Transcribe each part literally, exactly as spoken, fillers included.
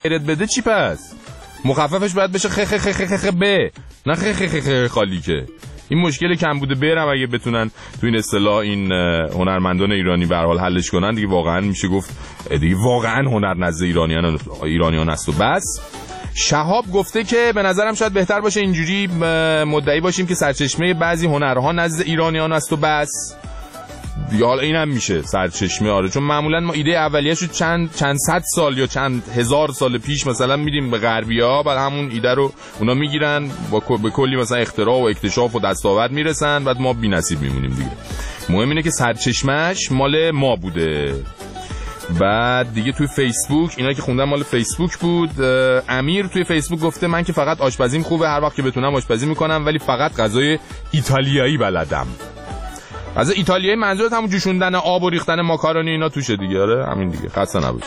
خیرت بده چی پس؟ مخففش باید بشه خ خ خ خ خ ب، نه خ خ خ خ خالی که. این مشکل کمبود برم اگه بتونن تو این اصطلاح این هنرمندان ایرانی به هر حال حلش کنن دیگه واقعا میشه گفت دیگه واقعا هنر نزد ایرانیان ایرانیان است و بس. شهاب گفته که به نظرم شاید بهتر باشه اینجوری مدعی باشیم که سرچشمه بعضی هنرها نزد ایرانیان است و بس. یا حالا اینم میشه سرچشمه، آره، چون معمولا ما ایده اولیه‌شو چند چند صد سال یا چند هزار سال پیش مثلا میدیم به غربی‌ها، بعد همون ایده رو اونا میگیرن با به کلی مثلا اختراع و اکتشاف و دستاورد میرسن، بعد ما بی‌نصیب میمونیم دیگه. مهم اینه که سرچشمه‌اش مال ما بوده. بعد دیگه توی فیسبوک، اینا که خوندم مال فیسبوک بود. امیر توی فیسبوک گفته من که فقط آشپزیم خوبه، هر وقت که بتونم آشپزی میکنم، ولی فقط غذای ایتالیایی بلدم. از ایتالیایی منظورت همون جوشوندن آب و ریختن ماکارونی اینا توشه دیگه. آره همین دیگه، خسته نباش.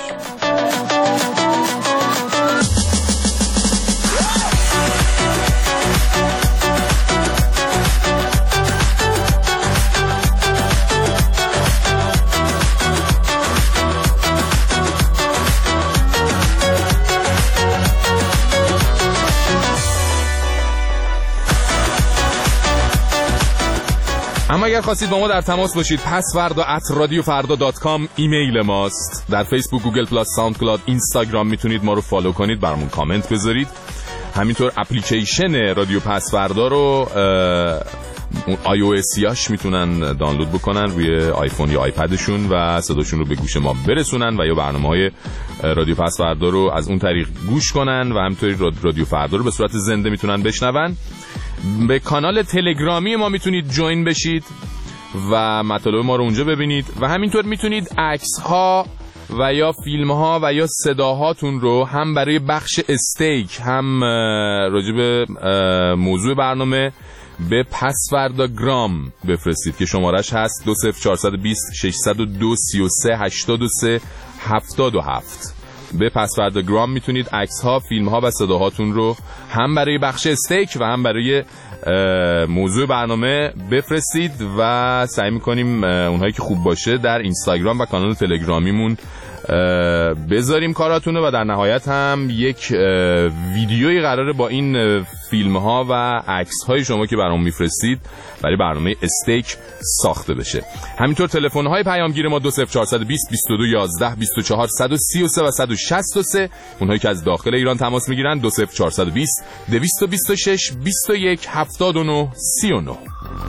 اما اگر خواستید با ما در تماس باشید، پس فردا ات رادیو فردا دات کام ایمیل ماست. در فیسبوک، گوگل پلاس، ساوند کلاود، اینستاگرام میتونید ما رو فالو کنید، برامون کامنت بذارید. همینطور اپلیکیشن رادیو پس فردا رو اون آی او اسیاش میتونن دانلود بکنن روی آیفون یا آیپدشون و صداشون رو به گوش ما برسونن و یا برنامه‌های رادیو پس فردا رو از اون طریق گوش کنن و همینطوری رادیو فردا رو به صورت زنده میتونن بشنون. به کانال تلگرامی ما میتونید جوین بشید و مطالب ما رو اونجا ببینید و همینطور میتونید عکس ها و یا فیلم ها و یا صداهاتون رو هم برای بخش استیک هم راجع به موضوع برنامه به پسورداگرام بفرستید که شمارش هست دو صفر چهارصد و بیست ششصد و دو سی و سه هشتاد و سه هفتاد و هفت. به پسورداگرام میتونید عکس ها، فیلم ها و صداهاتون رو هم برای بخش استیک و هم برای موضوع برنامه بفرستید و سعی میکنیم اونهایی که خوب باشه در اینستاگرام و کانال تلگرامیمون بذاریم کاراتونه و در نهایت هم یک ویدیویی قراره با این فیلم ها و عکس های شما که برامون میفرستید برای برنامه استیک ساخته بشه. همینطور تلفن های پیامگیر ما دو صفر چهارصد و بیست بیست و دو یازده بیست و چهار صد و سی و سه و صد و شصت و سه. اونهایی که از داخل ایران تماس میگیرن دو صفر چهارصد و بیست دویست و بیست و شش بیست و یک هفتاد و نه سی و نه.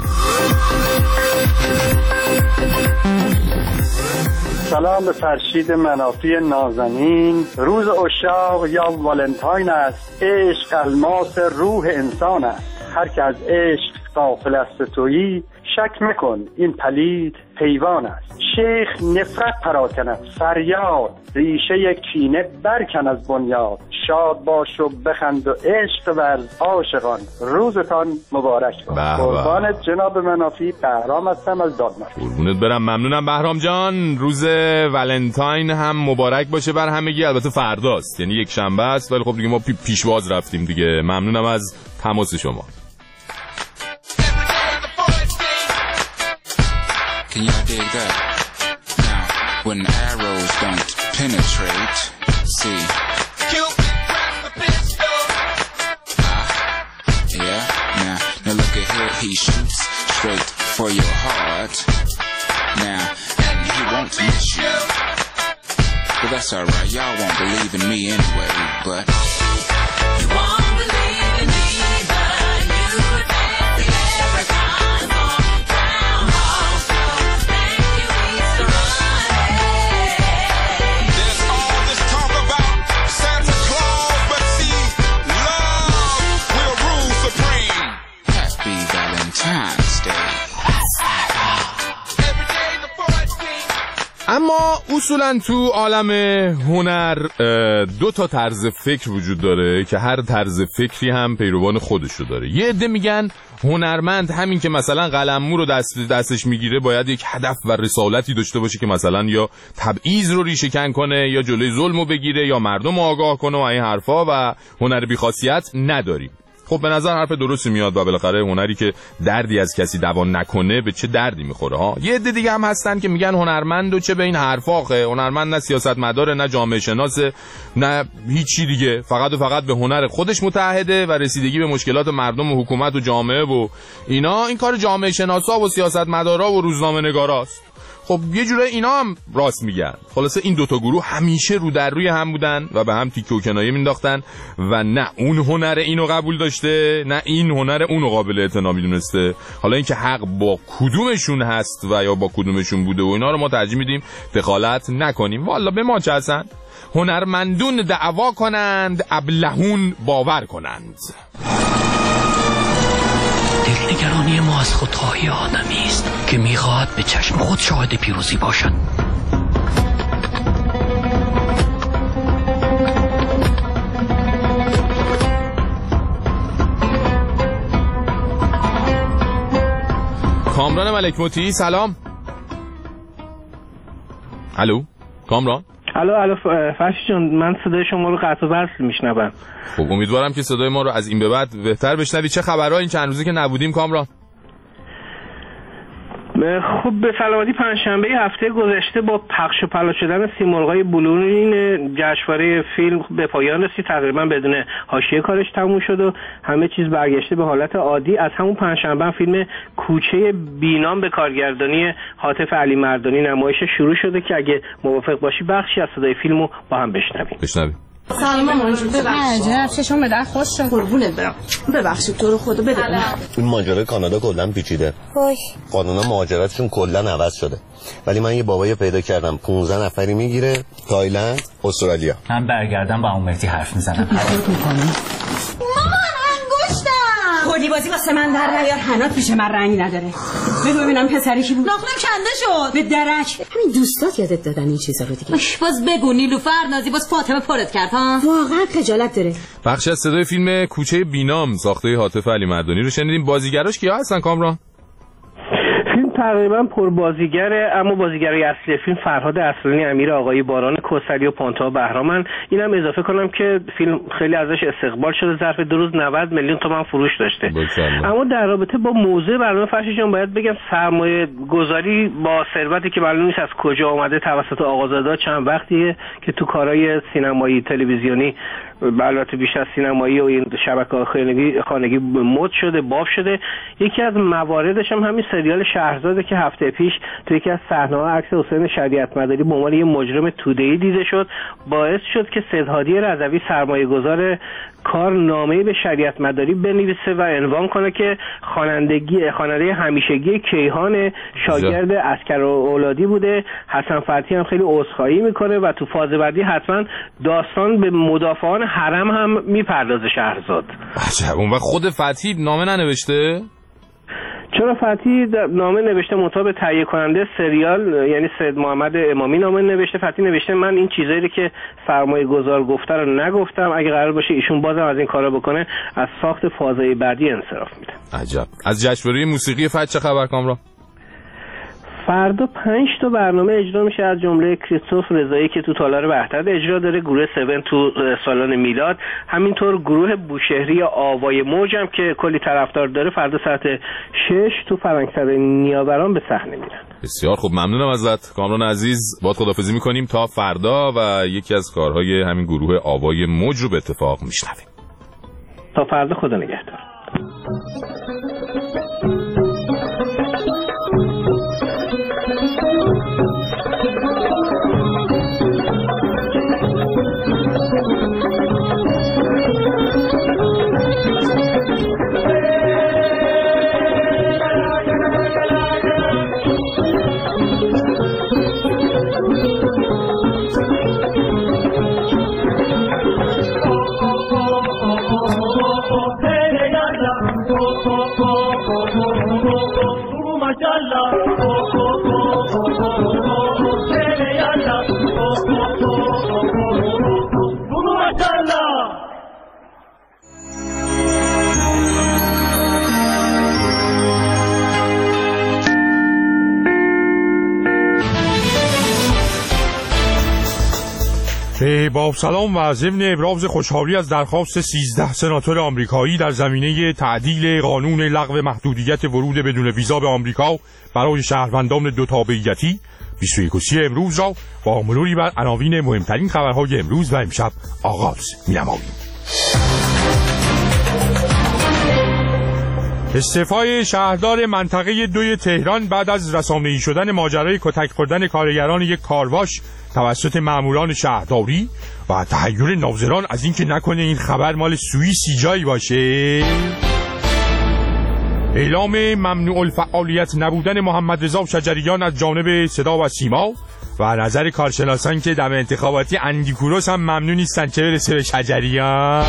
سلام به فرشید منافی نازنین. روز عشاق یا والنتاین است. عشق الماس روح انسان است. هر که از عشق غافل است تویی، شک مکن این پلید حیوان است. شیخ نفرت پراکند فریاد، ریشه کینه برکن از بنیاد. شاد باش و بخند و عشق ورز عاشقان، روزتان مبارک باد. قربانت جناب منافی. بهرام هستم از دادمر. قربونت برم، ممنونم بهرام جان. روز ولنتاین هم مبارک باشه بر همگی. البته فرداست، یعنی یک شنبه است، ولی خب دیگه ما پی پیشواز رفتیم دیگه. ممنونم از تماس شما. Can y'all dig that? Now, when arrows don't penetrate, see. Cupid grabs the pistol. Ah, yeah. Now, now look at here, he shoots straight for your heart. Now, and he won't miss you. But that's alright, y'all won't believe in me anyway, but you won't believe in me, but you would fancy every time on Groundhog Show. Thank you, Easter Bunny. There's all this talk about Santa Claus, but see, love will rule supreme. Happy Valentine's Day. اما اصولا تو عالم هنر دو تا طرز فکر وجود داره که هر طرز فکری هم پیروان خودشو داره. یه عده میگن هنرمند همین که مثلا قلممو رو دست دستش میگیره باید یک هدف و رسالتی داشته باشه که مثلا یا تبعیض رو ریشه کن کنه یا جلوی ظلمو بگیره یا مردم رو آگاه کنه و این حرفا، و هنر بی‌خاصیت نداریم. خب به نظر حرف درستی میاد و بالاخره هنری که دردی از کسی دوا نکنه به چه دردی میخوره ها. یه عده دیگه هم هستن که میگن هنرمند و چه به این حرفا آخه، هنرمند نه سیاستمدار نه جامعه شناس نه هیچی دیگه، فقط و فقط به هنر خودش متعهده و رسیدگی به مشکلات مردم و حکومت و جامعه و اینا این کار جامعه شناسا و سیاستمدارا و روزنامه‌نگاراست. خب یه جوره اینا هم راست میگن. خلاصه این دوتا گروه همیشه رو در روی هم بودن و به هم تیکه و کنایه مینداختن و نه اون هنر اینو قبول داشته نه این هنر اونو قابل اعتنا میدونسته. حالا اینکه حق با کدومشون هست و یا با کدومشون بوده و اینا رو ما ترجیح میدیم دخالت نکنیم. والا به ما چه هستن؟ هنرمندون دعوا کنند، ابلهون باور کنند. دلنگرانی ما از خودخواهی آدمی است که میخواهد به چشم خود شاهد پیروزی باشد. کامران ملک موتی سلام. الو کامران. الو الو فرشی جان، من صدای شما رو قطع و وصل میشنوم. خب امیدوارم که صدای ما رو از این به بعد بهتر بشنوی. چه خبرها این چند روزی که نبودیم کامران؟ خب به سلامتی. پنجشنبه هفته گذشته با پخش و پلا شدن سیمرغای بلورین جشنواره فیلم به پایان رسید. تقریبا بدون حاشیه کارش تموم شد و همه چیز برگشته به حالت عادی. از همون پنجشنبه فیلم کوچه بینام به کارگردانی حاتف علی مردانی نمایش شروع شده که اگه موافق باشی بخشی از صدای فیلمو با هم بشنویم. بشنویم. سلام مامان جون، ببخشید. عجب چشم به در خوش شد. قربونت برم. ببخشید تو رو خدا بده. این ماجرای کانادا کلا پیچیده. خوش. قانونا مهاجرتشون کلا عوض شده. ولی من یه بابایی پیدا کردم پانزده نفری میگیره تایلند، استرالیا. من برگردم با اون مهدی حرف میزنم. حرف میکنی؟ مامان انگشتم. خودی بازی واسه من در نیار. حنات پیش من رنگی نداره. بگو ببینم پسری کی بود؟ ناخنم کنده شد. به درک. همین دوستات یادت دادن این چیزا رو دیگه. باز بگو نیلوفر نازی باز فاطمه پرت کرد ها. واقعا خجالت داره. بخش از صدای فیلم کوچه بینام ساخته حاتف علی مردانی رو شنیدیم. بازیگراش کیا هستن کامران؟ فیلم تقریبا پر بازیگره، اما بازیگرای اصلی فیلم فرهاد اصلانی، امیر آقایی، باران کوثری و پانتا بهرامن. اینم اضافه کنم که فیلم خیلی ازش استقبال شده، ظرف دو روز نود میلیون تومان فروش داشته. بسیار. اما در رابطه با موضوع برنامه فرشی جان باید بگم سرمایه گذاری با ثروتی که معلوم نیست از کجا آمده توسط آقازاده چند وقتیه که تو کارهای سینمایی تلویزیونی البته بیش از سینمایی و این شبکه‌های خانگی خانگی مد شده، باب شده. یکی از مواردش هم همین سریال شهرزاده که هفته پیش تو یکی از صحنه‌ها عکس حسین شریعت مداری به عنوان یه مجرم توده‌ای دیده شد، باعث شد که سیدهادی رضوی سرمایه‌گذار کار نامه‌ای به شریعت مداری بنویسه و عنوان کنه که خوانندگی خواننده همیشگی کیهان شاگرد عسکر و اولادی بوده. حسن فتحی هم خیلی عذرخواهی میکنه و تو فاز بعدی حتما داستان به مدافعان حرم هم میپردازه شهرزاد. عجب. اون وقت خود فتحی نامه ننوشته؟ چرا فتحی نامه نوشته منتها به تهیه کننده سریال یعنی سید محمد امامی نامه نوشته. فتحی نوشته من این چیزایی که سرمایه گذار گفته رو نگفتم، اگه قرار باشه ایشون بازم از این کارا بکنه از ساخت فازهای بعدی انصراف میده. عجب. از جشنواره موسیقی فجر چه خبر کامران؟ فردا پنج تا برنامه اجرا میشه، از جمله کریستوف رضایی که تو تالار وحدت اجرا داره، گروه هفت تو سالن میلاد، همینطور گروه بوشهری آوای موج هم که کلی طرفدار داره فردا ساعت شش تو فرنگسرای نیاوران به صحنه میرن. بسیار خوب، ممنونم ازت کامران عزیز. باهات خداحافظی میکنیم تا فردا و یکی از کارهای همین گروه آوای موج رو به اتفاق میشنویم. تا فردا، خدا نگهدار. Hey, hey, با سلام و ضمن ابراز خوشحالی از درخواست سیزده سناتور آمریکایی در زمینه تعدیل قانون لغو محدودیت ورود بدون ویزا به آمریکا برای شهروندان دو تابعیتی بیست و یکم امروز را با مروری بر عناوین مهمترین خبرهای امروز و امشب آغاز می‌نماییم. استعفای شهردار منطقه دوی تهران بعد از رسانه‌ای شدن ماجرای کتک خوردن کارگران یک کارواش توسط ماموران شهرداری و تحیر ناظران از اینکه نکنه این خبر مال سوئیسی جایی باشه. اعلام ممنوع الفعالیت نبودن محمد رضا شجریان از جانب صدا و سیما و نظر کارشناسان که دم انتخاباتی اندیکوروس هم ممنوع نیستن چه برسه به شجریان.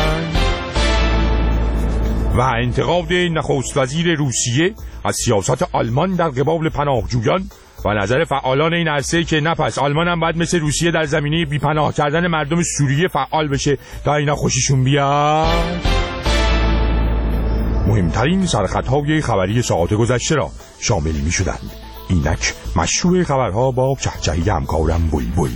و انتقاد نخست وزیر روسیه از سیاست آلمان در قبال پناهجویان و نظر فعالان این عرصه که نه پس آلمان هم باید مثل روسیه در زمینه بیپناه کردن مردم سوریه فعال بشه تا اینا خوششون بیاد. مهمترین سرخطهای خبری ساعت گذشته را شامل می شدند. اینک مشروع خبرها با چهچهی همکارم بلبل.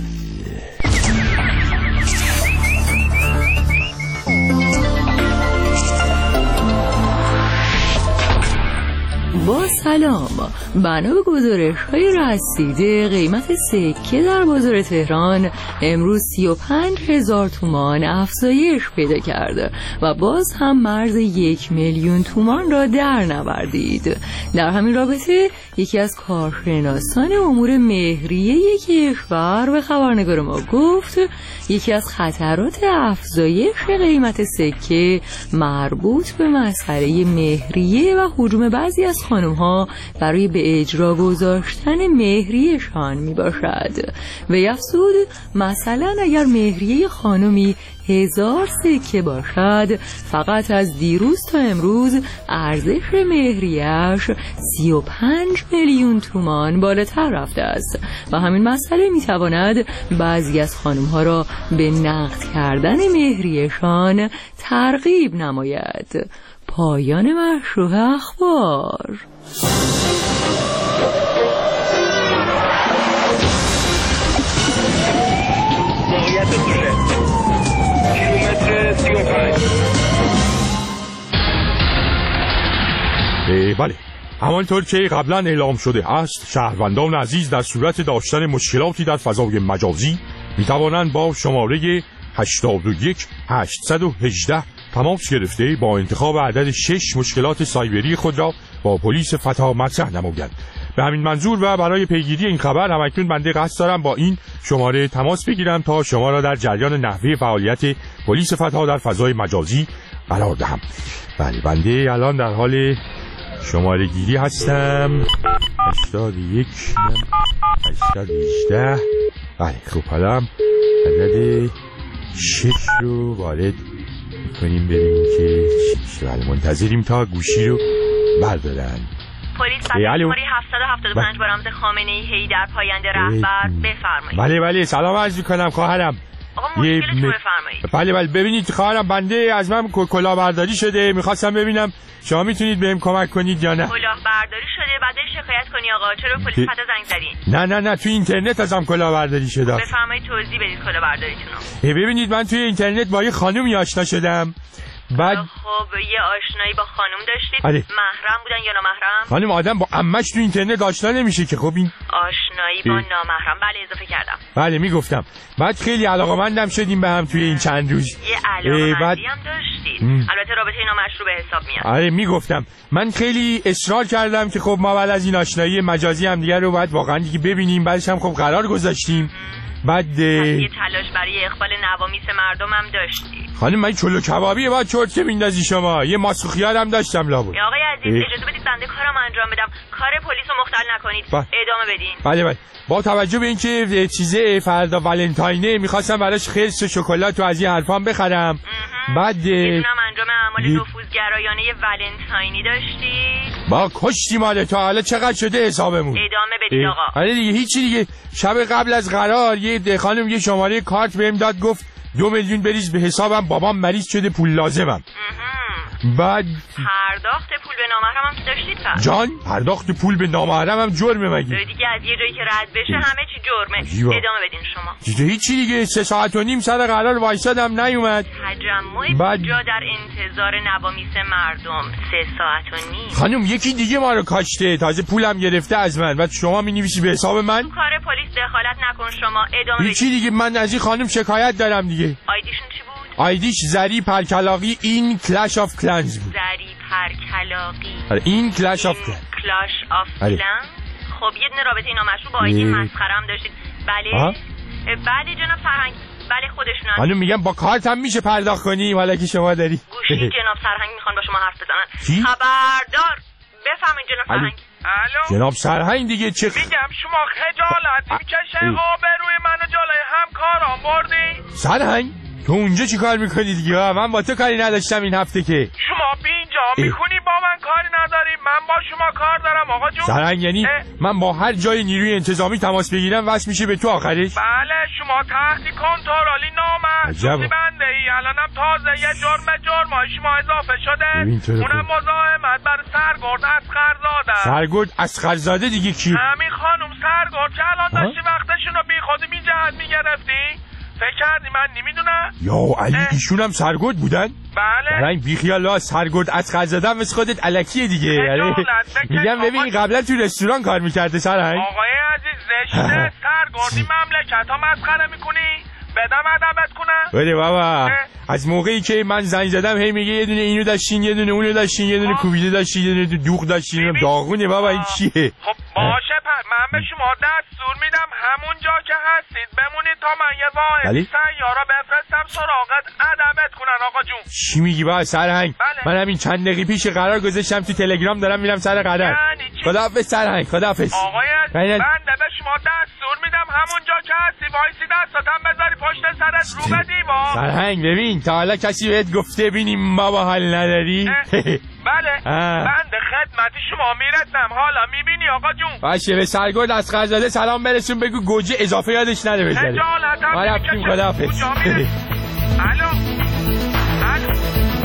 با سلام، بنا به گزارش‌های رسیده قیمت سکه در بازار تهران امروز سی و پنج هزار تومان افزایش پیدا کرده و باز هم مرز یک میلیون تومان را در نوردید. در همین رابطه یکی از کارشناسان امور مهریه کشور به خبرنگار ما گفت یکی از خطرات افزایش قیمت سکه مربوط به مسئله مهریه و هجوم بعضی از خانم‌ها برای به اجرا گذاشتن مهریه‌شان می باشد. و افزود مثلا اگر مهریه خانمی هزار سکه باشد فقط از دیروز تا امروز ارزش مهریه‌اش سی و پنج میلیون تومان بالاتر رفته است و همین مسئله می تواند بعضی از خانم‌ها را به نقد کردن مهریه‌شان ترغیب نماید. پایان مشروع اخبار. بله، همانطور که قبلا اعلام شده است شهروندان عزیز در صورت داشتن مشکلاتی در فضای مجازی می توانند با شماره هشتاد و یک هشتصد و هجده تماس گرفته با انتخاب عدد شش مشکلات سایبری خود را با پلیس فتا مطرح نمایند. به همین منظور و برای پیگیری این خبر همکنون بنده قصد دارم با این شماره تماس بگیرم تا شما را در جریان نحوه فعالیت پلیس فتا در فضای مجازی قرار دهم. بله، بنده الان در حال شماره گیری هستم. هشتاد و یک هشتصد و هجده. بله، خب حالا عدد شش رو وارد کنیم ببینیم که چی. بله، منتظریم تا گوشی رو بردارن. پلیس شماره هفتصد و هفتاد و پنج با رمز خامنه‌ای حیدر پاینده رهبر بفرمایید. بله بله، سلام عرض می‌کنم خواهرم. آقا مشکلتون بفرمایید. بله بله، ببینید خواهرم بنده از من کلاهبرداری شده، می‌خواستم ببینم شما میتونید بهم کمک کنید یا نه. کلاهبرداری شده بعد شکایت کنی آقا، چرا پلیس فتا زنگ زدین؟ نه نه نه، تو اینترنت ازم کلاهبرداری شده. بفرمایید توضیح بدید کلاهبرداریتون رو. ببینید من توی اینترنت با یه خانومی آشنا شدم. بعد خب یه آشنایی با خانم داشتید؟ آره. محرم بودن یا نامحرم؟ خانم آدم با عمش تو اینترنت آشنا نمیشه که. خب این آشنایی با نامحرم. بله اضافه کردم. بله میگفتم. بعد خیلی علاقه‌مندم شدیم به هم توی این چند روز. یه علاقه‌مندی بعد... هم داشتید. ام. البته رابطه نامشروع به حساب میاد. آره میگفتم. من خیلی اصرار کردم که خب ما بعد از این آشنایی مجازی هم دیگه رو باید واقعا دیگه ببینیم. بعدش هم خب قرار گذاشتیم. بعد یه تلاش برای اقبال نوامیس مردم هم داشتی. خانم من چلو کبابیه باید چرت که میندازی شما. یه ماسک خیار هم داشتم لابد. آقای عزیز اجازه بدید بنده کارم انجام بدم. کار پلیس رو مختل نکنید. با... ادامه بدین. بله بله. با توجه به اینکه چیزه فردا ولنتاینه میخواستم براش خرس و شکلات و از این حرفام بخرم. بعد میدونم انجام اعمال ی... نفوذگرایانه ولنتاینی داشتی. با کشتی ماله تا حالا چقدر شده حسابمون. ادامه بدید آقا. آره دیگه هیچی دیگه. شب قبل از قرار یه خانم یه شماره کارت بهم داد گفت دو میلیون بریز به حسابم، بابام مریض شده پول لازمم. بعد پرداخت پول به نامحرم هم داشتید پس؟ جان پرداخت پول به نامحرم هم جرمه مگه؟ دیگه از یه جایی که رد بشه همه چی جرمه. جیبا. ادامه بدین شما. دیگه هیچی دیگه سه ساعت و نیم سر قرار وایسادم نیومد. تجمع بعد... کجا در انتظار نوامیس مردم سه ساعت و نیم. خانم یکی دیگه ما رو کاشته تازه پولم گرفته از من و شما می نویسی به حساب من؟ تو کار پلیس دخالت نکن شما. ادامه بدین. هیچی دیگه من از این خانم شکایت دارم دیگه. آیدیشون چی بود؟ آیدیش زری پرکلاقی این کلش آف کلنز بود. زری پرکلاقی آره این کلش آف کلنز. کلاش آف آره. کلنز. خب یه دونه رابطه نامشروع با آیدی مسخره هم داشتید. بله آه؟ بله جناب سرهنگ. بله خودشونن. حالا میگم با کارت هم میشه پرداخت کنی حالا که شما داری. گوشی جناب سرهنگ میخوان با شما حرف بزنن. چی؟ خبردار بفهمین جناب سرهنگ. الو جناب سرهنگ دیگه چه میگم شما خجالت میکشه آبروی منو جلوی همکارام بردی؟ سرهنگ تو اونجا چی کار میکنی دیگه؟ من با تو کاری نداشتم این هفته که. شما بینجا میکنی با من کاری نداری، من با شما کار دارم آقا جون. سرهنگ یعنی اه؟ من با هر جای نیروی انتظامی تماس بگیرم واسه میشه به تو آخرش؟ بله شما تحت کنترلی نامحسوسی بنده ای. الانم تازه یه جرم جرمای شما اضافه شده. اونم مزاحمت بر سرگرد اصغرزاده. سرگرد اصغرزاده دیگه کی؟ همین خانم سرگرد که الان داشتی وقتشون رو بی خودی بی جهت میگرفتی. فکر کردی من نمیدونم؟ یا علی ایشون هم سرگرد بودن؟ بله. برای بی خیال ها سرگرد اصغرزاده مثل خودت الکیه دیگه. میگم ببین قبلا تو رستوران کار میکرده سرهنگ. آقای عزیز زشته سرگردی مملکت ها مسخره میکنی؟ بدم ادبت کنم؟ بله بابا از موقعی که من زنگ زدم هی میگه یه دونه اینو داشتین یه دونه اونو داشتین یه دونه کوبیده داشتین یه دونه دوغ داشتین. داغونه بابا این چیه؟ خب باشه پس من به شما دستور میدم همون جا که هستید بمونید تا من یه واحد سیارا بفرستم سراغت ادبت کنن آقا جون. چی میگی بابا سرهنگ؟ بله. من همین چند دقیقه پیش قرار گذاشتم تو تلگرام دارم میرم سر قرار. خداحافظ سرهنگ خداحافظ. آقای عزیز بنده به شما دستور میدم همون جا که هستی وایسی دستاتم بذاری پشت سرت رو به دیوار. سرهنگ ببین تا حالا کسی بهت گفته ببینیم بابا حال نداری؟ بله بنده خدمت شما میرسم حالا میبینی آقا جون. باشه به سرگرد اصغرزاده سلام برسون بگو گوجه اضافه یادش نده بذاره. خجالتم ما رفتیم خداحافظ. الو الو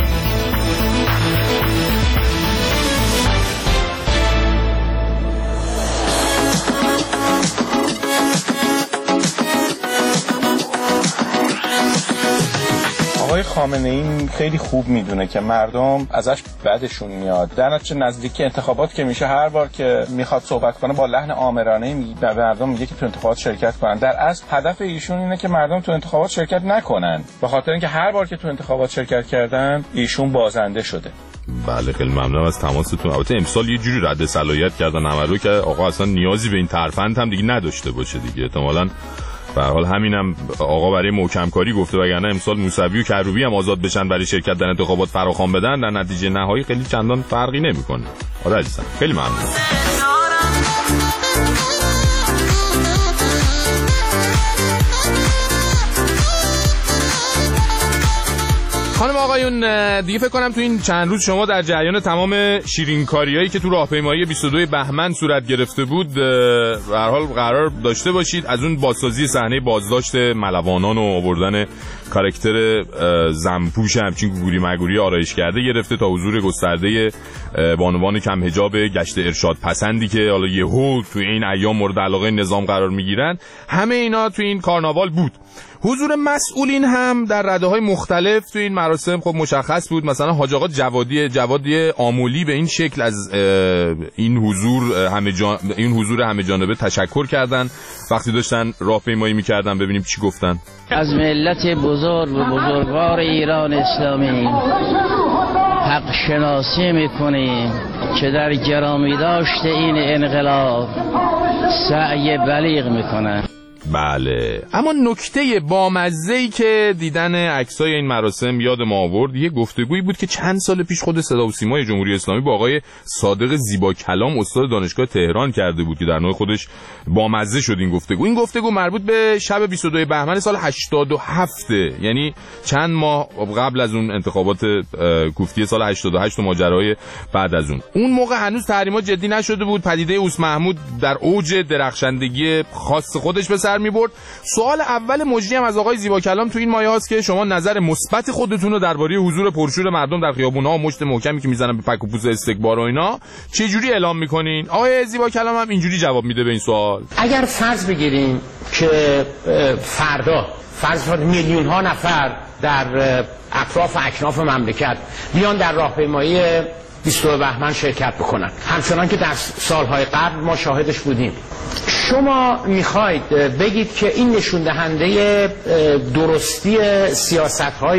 آقای خامنه ای خیلی خوب میدونه که مردم ازش بدشون میاد. در نتیجه نزدیک انتخابات که میشه هر بار که میخواد صحبت کنه با لحن آمرانه به مردم میگه که تو انتخابات شرکت کنن. در اصل هدف ایشون اینه که مردم تو انتخابات شرکت نکنن، به خاطر اینکه هر بار که تو انتخابات شرکت کردن ایشون بازنده شده. بله خیلی ممنونم از تماستون. البته امسال یه جوری رد صلاحیت کردن همه رو که آقا اصلا نیازی به این ترفند هم دیگه نداشته باشه دیگه. احتمالاً به هر حال همینم آقا برای محکم کاری گفته، وگرنه امسال موسوی و کروبی هم آزاد بشن برای شرکت در انتخابات فراخوان بدن، در نتیجه نهایی خیلی چندان فرقی نمیکنه. آره عزیزم خیلی ممنون. خانم آقایون دیگه فکر کنم تو این چند روز شما در جریان تمام شیرینکاریایی که تو راهپیمایی بیست و دو بهمن صورت گرفته بود به هر حال قرار داشته باشید. از اون بازسازی صحنه بازداشت ملوانان و آوردن کاراکتر زنپوش همچین گوری مگوری آرایش کرده گرفته تا حضور گسترده بانوان کم حجاب گشت ارشاد پسندی که حالا یهو تو این ایام مورد علاقه نظام قرار میگیرن، همه اینا تو این کارناوال بود. حضور مسئولین هم در رده‌های مختلف تو این مراسم خب مشخص بود. مثلا حاج آقا جوادی جوادی آمولی به این شکل از این حضور همه جان... این حضور همه جانبه تشکر کردن وقتی داشتن راهپیمایی می‌کردن. ببینیم چی گفتن. از ملت بزرگ و بزرگوار ایران اسلامی حق شناسی می‌کنیم که در گرامی داشته این انقلاب سعی بلیغ می‌کنند. بله، اما نکته بامزه‌ای که دیدن عکسای این مراسم یاد ما آورد یه گفتگویی بود که چند سال پیش خود صدا و سیمای جمهوری اسلامی با آقای صادق زیبا کلام استاد دانشگاه تهران کرده بود که در نوع خودش بامزه شد این گفتگو. این گفتگو مربوط به شب بیست و دو بهمن سال هشتاد و هفت، یعنی چند ماه قبل از اون انتخابات کوفتی سال هشتاد و هشت و ماجرای بعد از اون. اون موقع هنوز تحریمات جدی نشده بود، پدیده اوس محمود در اوج درخشندگی خاص خودش به سر در می‌برد. سوال اول مجری هم از آقای زیبا کلام تو این مایه است که شما نظر مثبت خودتون رو درباره حضور پرشور مردم در خیابون‌ها و مشت محکمی که میزنن به پک و پوز استکبار و اینا چه جوری اعلام می‌کنین؟ آقای زیبا کلام هم اینجوری جواب میده به این سوال. اگر فرض بگیریم که فردا فرض کنید میلیون ها نفر در اطراف و اکناف مملکت بیان در راهپیمایی بیستم بهمن شرکت بکنن، همچنان که در سالهای قبل ما شاهدش بودیم، شما میخواید بگید که این نشون دهنده درستی سیاست‌های